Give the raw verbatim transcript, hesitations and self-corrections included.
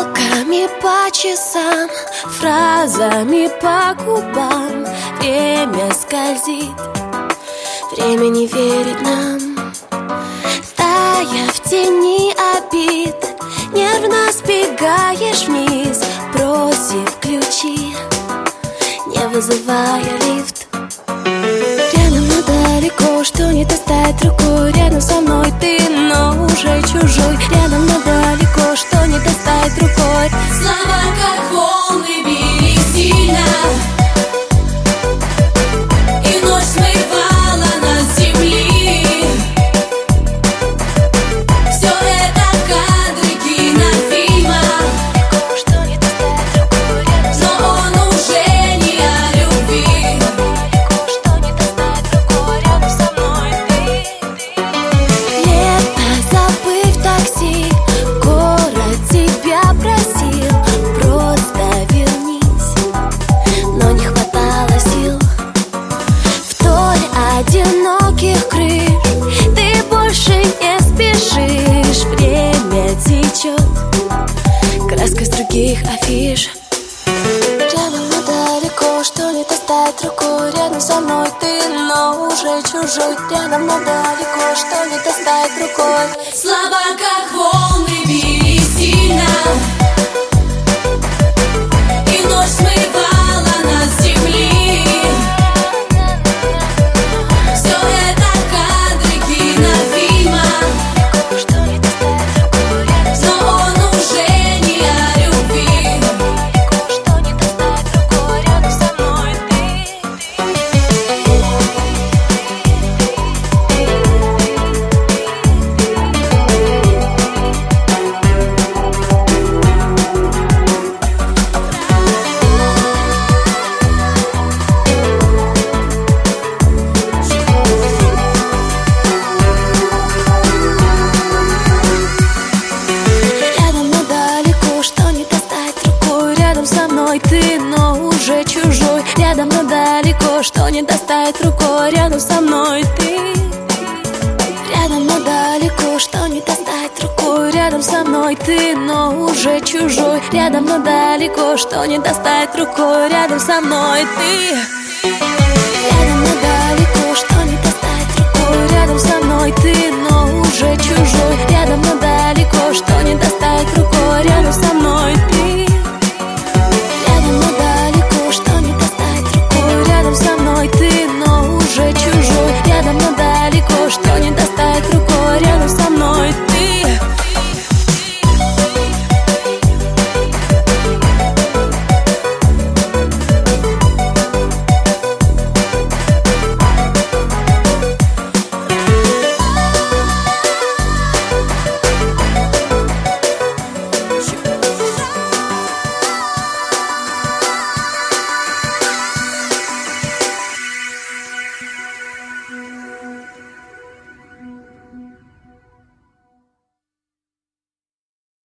Стрелками по часам, фразами по губам время скользит, время не верит нам. Тая в тени обид, нервно сбегаешь вниз, бросив ключи, не вызывая лифт. Рядом, но далеко, что не достать рукой. Рядом со мной ты, но уже чужой. Рядом, но далеко, что не достать рукой. Слова как волны, били сильно, и ночь смывала нас с земли. Все это кадры кинофильма, Что не достать рукой. Рядом со но он уже не о любви. далеко, что не достать рукой. Рядом со мной ты. Лето, забыв такси, город тебя просил, просто вернись, но не хватало сил. Вдоль одиноких крыш ты больше не спешишь, время течет краской с других афиш. Рядом, но далеко, что не достать рукой. Рядом со мной ты, но уже чужой. Рядом, но далеко, что не достать рукой. Слова как волны, били сильно, и ночь смывала нас с земли. Все это кадры кинофильма, Что не достать рукой. Рядом со но он уже не о любви. далеко, что не достать рукой. Рядом со мной ты. Рядом, но далеко, что не достать рукой. Рядом со мной ты, но уже чужой. Рядом, но далеко, что не достать рукой. Рядом со мной ты. Рядом, но далеко, что не достать рукой. Рядом со мной ты, но уже чужой. Рядом, но далеко, что не достать рукой. Рядом со мной ты. Рядом, но далеко, что не достать рукой. Рядом со мной ты, но уже чужой. Рядом, но далеко, что не достать рукой. Рядом со мной ты.